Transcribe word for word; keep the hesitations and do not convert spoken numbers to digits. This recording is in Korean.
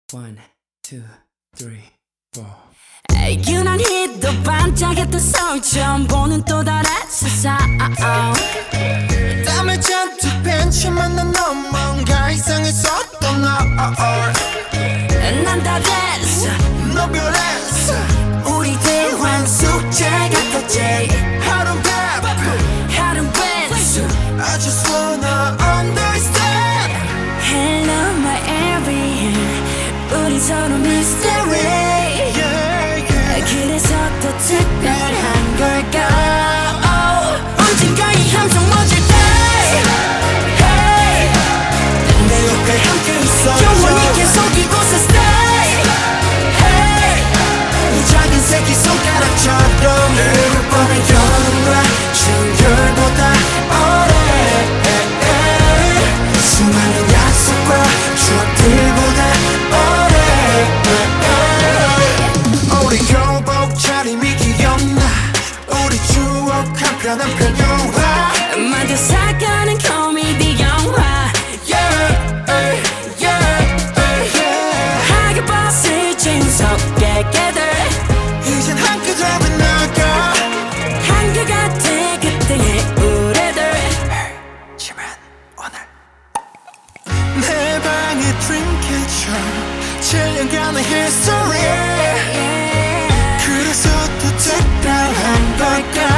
One, two, three, four. 유난히 또 반짝였던 서울 처음 보는 또 다른 세상 땀을 잔뜩 벤치만 난 넌 뭔가 이상했었던 난 다 됐어 너 변했어 우리 대화 숙제 같았지 하루는 바쁜 하루는 배수 I just wanna understand Hello my everything 우리 서로 mystery yeah, yeah. 그래서 더 특별한 걸까 oh. 언젠가 이 함성 멎을 때 hey. 내 옆에 함께 있어줘 영원히 계속 이곳에 stay hey. 이 작은 새끼 손가락처럼 흐를 뻔한 영원과 충혈보다 오래 수많은 약속과 추억들보다 오래 우리 교복 차림이 기억나 우리 추억 한편 한편 영화 만져 살가는 코미디 영화 yeah, yeah, yeah. 하게 봤을 진석의 깨들 이젠 한끗 잡은 나가 한결같아 그때의 우리들 지만 오늘 내 방의 드림캐쳐 칠 년간의 history 그래서 더 특별한 걸까